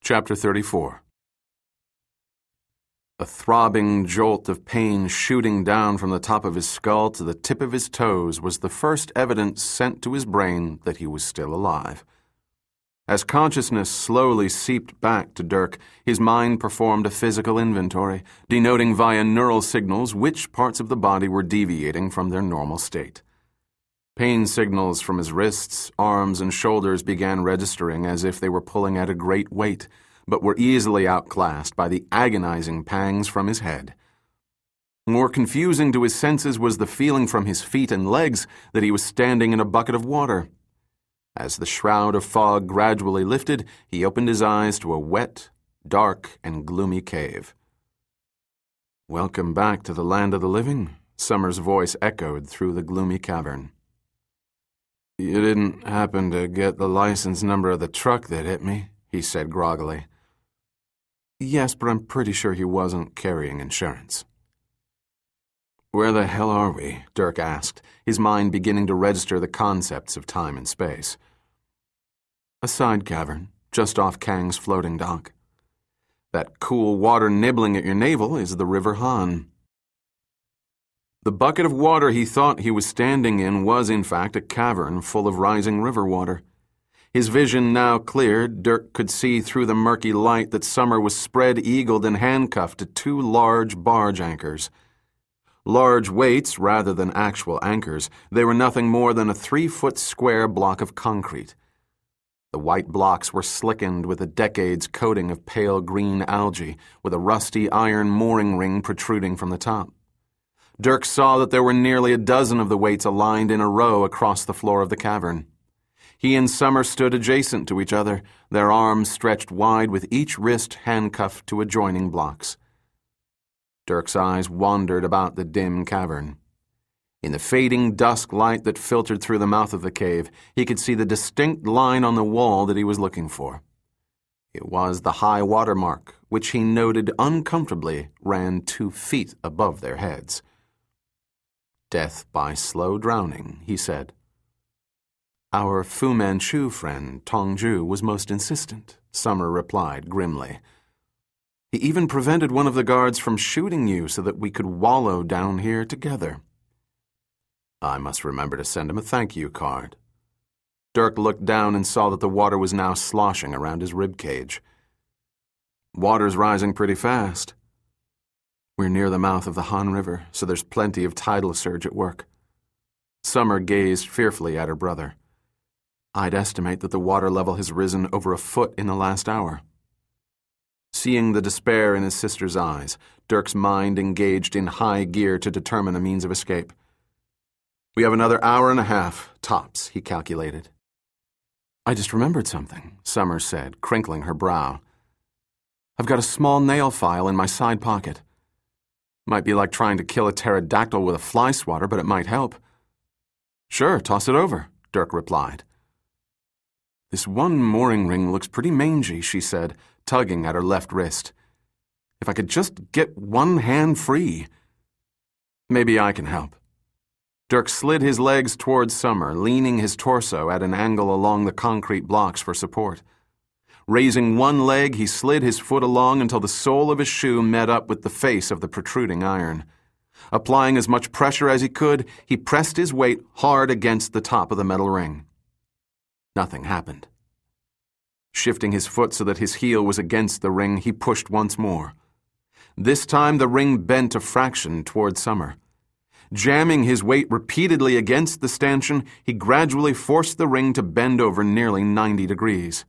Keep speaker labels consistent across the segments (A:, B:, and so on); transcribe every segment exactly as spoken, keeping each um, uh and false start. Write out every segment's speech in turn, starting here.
A: Chapter thirty-four. A throbbing jolt of pain shooting down from the top of his skull to the tip of his toes was the first evidence sent to his brain that he was still alive. As consciousness slowly seeped back to Dirk, his mind performed a physical inventory, denoting via neural signals which parts of the body were deviating from their normal state. Pain signals from his wrists, arms, and shoulders began registering as if they were pulling at a great weight, but were easily outclassed by the agonizing pangs from his head. More confusing to his senses was the feeling from his feet and legs that he was standing in a bucket of water. As the shroud of fog gradually lifted, he opened his eyes to a wet, dark, and gloomy cave. "Welcome back to the land of the living," Summer's voice echoed through the gloomy cavern. "You didn't happen to get the license number of the truck that hit me," he said groggily. "Yes, but I'm pretty sure he wasn't carrying insurance." "Where the hell are we?" Dirk asked, his mind beginning to register the concepts of time and space. "A side cavern, just off Kang's floating dock. That cool water nibbling at your navel is the River Han." The bucket of water he thought he was standing in was, in fact, a cavern full of rising river water. His vision now cleared, Dirk could see through the murky light that Summer was spread-eagled and handcuffed to two large barge anchors. Large weights rather than actual anchors, they were nothing more than a three-foot square block of concrete. The white blocks were slickened with a decade's coating of pale green algae, with a rusty iron mooring ring protruding from the top. Dirk saw that there were nearly a dozen of the weights aligned in a row across the floor of the cavern. He and Summer stood adjacent to each other, their arms stretched wide with each wrist handcuffed to adjoining blocks. Dirk's eyes wandered about the dim cavern. In the fading dusk light that filtered through the mouth of the cave, he could see the distinct line on the wall that he was looking for. It was the high water mark, which he noted uncomfortably ran two feet above their heads. "Death by slow drowning," he said. "Our Fu Manchu friend, Tongju, was most insistent," Summer replied grimly. "He even prevented one of the guards from shooting you so that we could wallow down here together." "I must remember to send him a thank you card." Dirk looked down and saw that the water was now sloshing around his ribcage. "Water's rising pretty fast." "We're near the mouth of the Han River, so there's plenty of tidal surge at work." Summer gazed fearfully at her brother. "I'd estimate that the water level has risen over a foot in the last hour." Seeing the despair in his sister's eyes, Dirk's mind engaged in high gear to determine a means of escape. "We have another hour and a half, tops," he calculated. "I just remembered something," Summer said, crinkling her brow. "I've got a small nail file in my side pocket. Might be like trying to kill a pterodactyl with a fly swatter, but it might help." "Sure, toss it over," Dirk replied. "This one mooring ring looks pretty mangy," she said, tugging at her left wrist. "If I could just get one hand free." "Maybe I can help." Dirk slid his legs towards Summer, leaning his torso at an angle along the concrete blocks for support. Raising one leg, he slid his foot along until the sole of his shoe met up with the face of the protruding iron. Applying as much pressure as he could, he pressed his weight hard against the top of the metal ring. Nothing happened. Shifting his foot so that his heel was against the ring, he pushed once more. This time the ring bent a fraction toward Summer. Jamming his weight repeatedly against the stanchion, he gradually forced the ring to bend over nearly ninety degrees.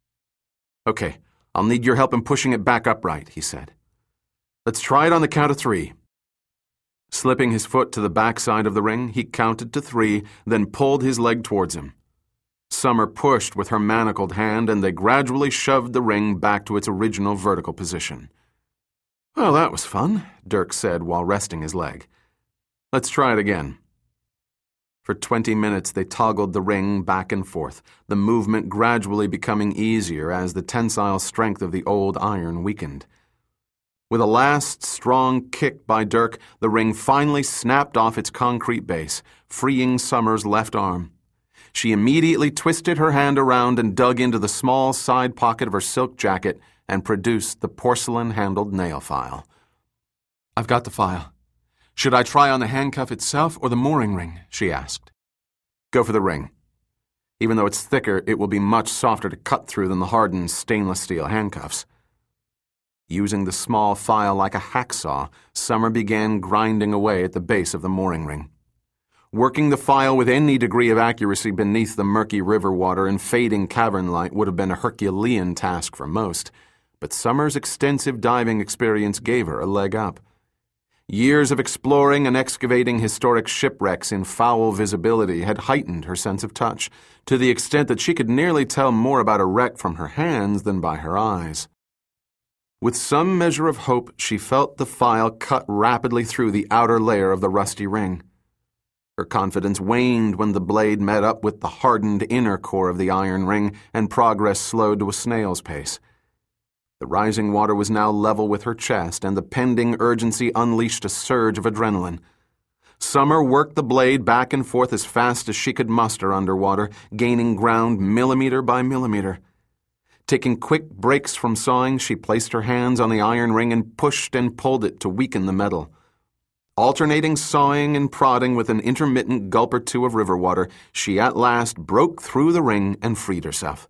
A: "Okay, I'll need your help in pushing it back upright," he said. "Let's try it on the count of three." Slipping his foot to the backside of the ring, he counted to three, then pulled his leg towards him. Summer pushed with her manacled hand, and they gradually shoved the ring back to its original vertical position. "Well, that was fun," Dirk said while resting his leg. "Let's try it again." For twenty minutes they toggled the ring back and forth, the movement gradually becoming easier as the tensile strength of the old iron weakened. With a last strong kick by Dirk, the ring finally snapped off its concrete base, freeing Summer's left arm. She immediately twisted her hand around and dug into the small side pocket of her silk jacket and produced the porcelain-handled nail file. "I've got the file. Should I try on the handcuff itself or the mooring ring?" she asked. "Go for the ring. Even though it's thicker, it will be much softer to cut through than the hardened stainless steel handcuffs." Using the small file like a hacksaw, Summer began grinding away at the base of the mooring ring. Working the file with any degree of accuracy beneath the murky river water and fading cavern light would have been a Herculean task for most, but Summer's extensive diving experience gave her a leg up. Years of exploring and excavating historic shipwrecks in foul visibility had heightened her sense of touch, to the extent that she could nearly tell more about a wreck from her hands than by her eyes. With some measure of hope, she felt the file cut rapidly through the outer layer of the rusty ring. Her confidence waned when the blade met up with the hardened inner core of the iron ring and progress slowed to a snail's pace. The rising water was now level with her chest, and the pending urgency unleashed a surge of adrenaline. Summer worked the blade back and forth as fast as she could muster underwater, gaining ground millimeter by millimeter. Taking quick breaks from sawing, she placed her hands on the iron ring and pushed and pulled it to weaken the metal. Alternating sawing and prodding with an intermittent gulp or two of river water, she at last broke through the ring and freed herself.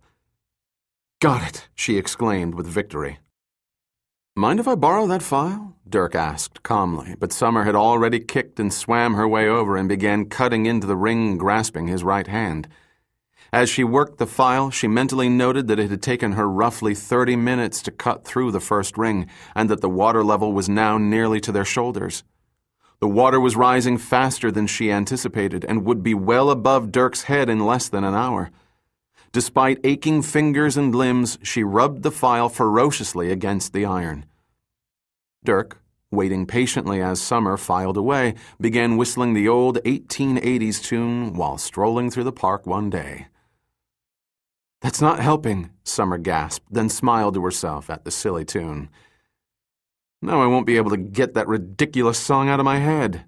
A: "Got it," she exclaimed with victory. "Mind if I borrow that file?" Dirk asked calmly, but Summer had already kicked and swam her way over and began cutting into the ring, grasping his right hand. As she worked the file, she mentally noted that it had taken her roughly thirty minutes to cut through the first ring, and that the water level was now nearly to their shoulders. The water was rising faster than she anticipated and would be well above Dirk's head in less than an hour. Despite aching fingers and limbs, she rubbed the file ferociously against the iron. Dirk, waiting patiently as Summer filed away, began whistling the old eighteen eighties tune while strolling through the park one day. "That's not helping," Summer gasped, then smiled to herself at the silly tune. "Now I won't be able to get that ridiculous song out of my head."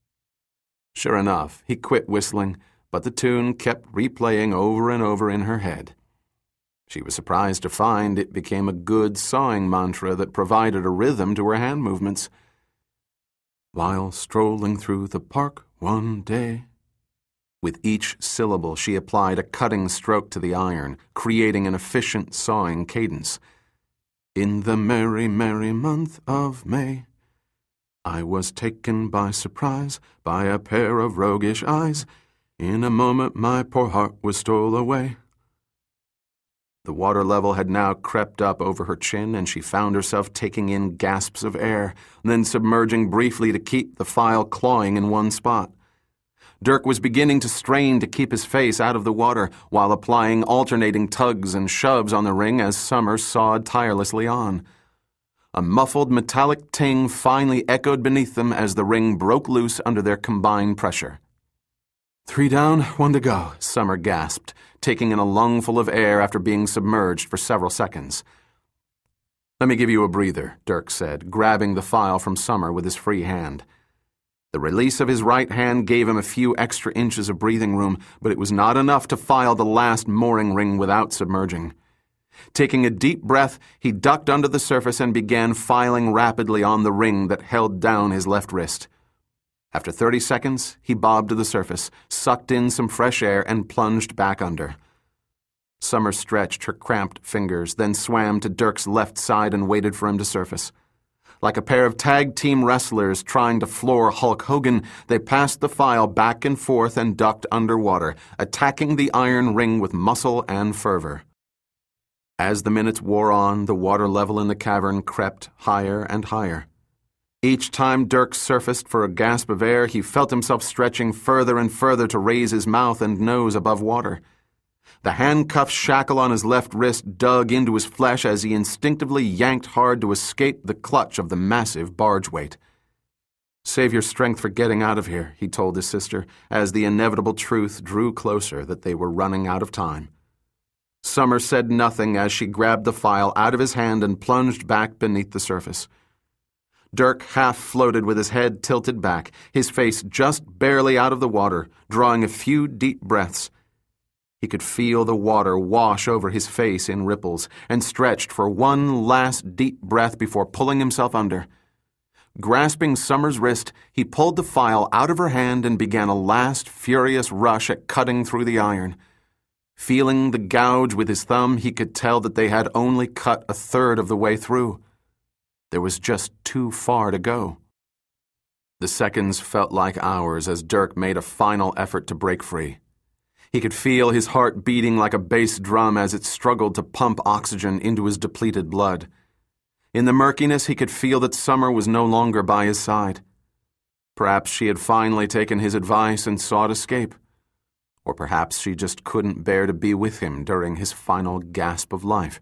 A: Sure enough, he quit whistling, but the tune kept replaying over and over in her head. She was surprised to find it became a good sawing mantra that provided a rhythm to her hand movements. "While strolling through the park one day." With each syllable, she applied a cutting stroke to the iron, creating an efficient sawing cadence. "In the merry, merry month of May, I was taken by surprise by a pair of roguish eyes. In a moment my poor heart was stole away." The water level had now crept up over her chin, and she found herself taking in gasps of air, then submerging briefly to keep the file clawing in one spot. Dirk was beginning to strain to keep his face out of the water, while applying alternating tugs and shoves on the ring as Summer sawed tirelessly on. A muffled metallic ting finally echoed beneath them as the ring broke loose under their combined pressure. "Three down, one to go," Summer gasped, taking in a lungful of air after being submerged for several seconds. "Let me give you a breather," Dirk said, grabbing the file from Summer with his free hand. The release of his right hand gave him a few extra inches of breathing room, but it was not enough to file the last mooring ring without submerging. Taking a deep breath, he ducked under the surface and began filing rapidly on the ring that held down his left wrist. After thirty seconds, he bobbed to the surface, sucked in some fresh air, and plunged back under. Summer stretched her cramped fingers, then swam to Dirk's left side and waited for him to surface. Like a pair of tag-team wrestlers trying to floor Hulk Hogan, they passed the file back and forth and ducked underwater, attacking the iron ring with muscle and fervor. As the minutes wore on, the water level in the cavern crept higher and higher. Each time Dirk surfaced for a gasp of air, he felt himself stretching further and further to raise his mouth and nose above water. The handcuff shackle on his left wrist dug into his flesh as he instinctively yanked hard to escape the clutch of the massive barge weight. "Save your strength for getting out of here," he told his sister, as the inevitable truth drew closer that they were running out of time. Summer said nothing as she grabbed the file out of his hand and plunged back beneath the surface. Dirk half floated with his head tilted back, his face just barely out of the water, drawing a few deep breaths. He could feel the water wash over his face in ripples, and stretched for one last deep breath before pulling himself under. Grasping Summer's wrist, he pulled the file out of her hand and began a last furious rush at cutting through the iron. Feeling the gouge with his thumb, he could tell that they had only cut a third of the way through. There was just too far to go. The seconds felt like hours as Dirk made a final effort to break free. He could feel his heart beating like a bass drum as it struggled to pump oxygen into his depleted blood. In the murkiness, he could feel that Summer was no longer by his side. Perhaps she had finally taken his advice and sought escape. Or perhaps she just couldn't bear to be with him during his final gasp of life.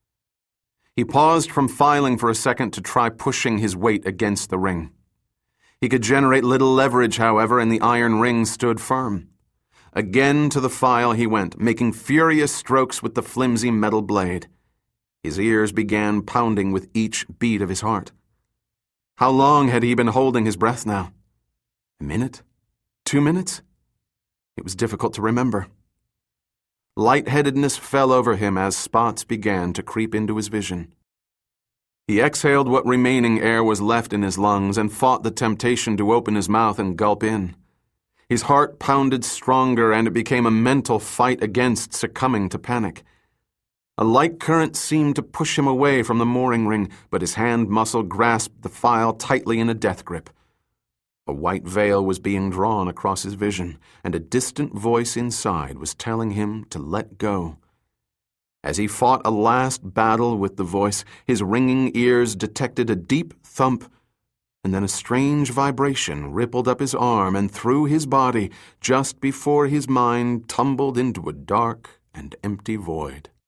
A: He paused from filing for a second to try pushing his weight against the ring. He could generate little leverage, however, and the iron ring stood firm. Again to the file he went, making furious strokes with the flimsy metal blade. His ears began pounding with each beat of his heart. How long had he been holding his breath now? A minute? Two minutes? It was difficult to remember. Lightheadedness fell over him as spots began to creep into his vision. He exhaled what remaining air was left in his lungs and fought the temptation to open his mouth and gulp in. His heart pounded stronger, and it became a mental fight against succumbing to panic. A light current seemed to push him away from the mooring ring, but his hand muscle grasped the file tightly in a death grip. A white veil was being drawn across his vision, and a distant voice inside was telling him to let go. As he fought a last battle with the voice, his ringing ears detected a deep thump, and then a strange vibration rippled up his arm and through his body just before his mind tumbled into a dark and empty void.